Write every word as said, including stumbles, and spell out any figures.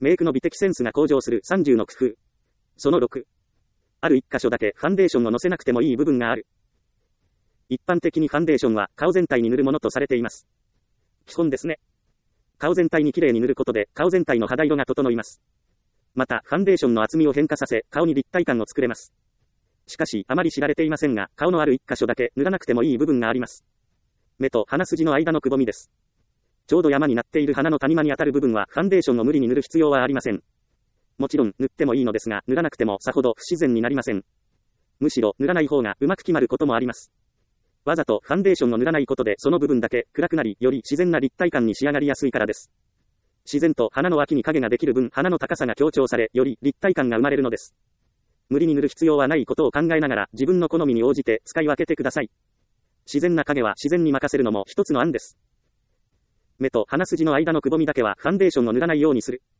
メイクの美的センスが向上するさんじゅうの工夫。そのろく。ある一箇所だけファンデーションをのせなくてもいい部分がある。一般的にファンデーションは顔全体に塗るものとされています。基本ですね。顔全体にきれいに塗ることで顔全体の肌色が整います。また、ファンデーションの厚みを変化させ、顔に立体感を作れます。しかし、あまり知られていませんが、顔のある一箇所だけ塗らなくてもいい部分があります。目と鼻筋の間のくぼみです。ちょうど山になっている鼻の谷間にあたる部分は、ファンデーションを無理に塗る必要はありません。もちろん、塗ってもいいのですが、塗らなくてもさほど不自然になりません。むしろ、塗らない方がうまく決まることもあります。わざとファンデーションを塗らないことで、その部分だけ暗くなり、より自然な立体感に仕上がりやすいからです。自然と鼻の脇に影ができる分、鼻の高さが強調され、より立体感が生まれるのです。無理に塗る必要はないことを考えながら、自分の好みに応じて使い分けてください。自然な影は自然に任せるのも一つの案です。目と鼻筋の間のくぼみだけはファンデーションを塗らないようにする。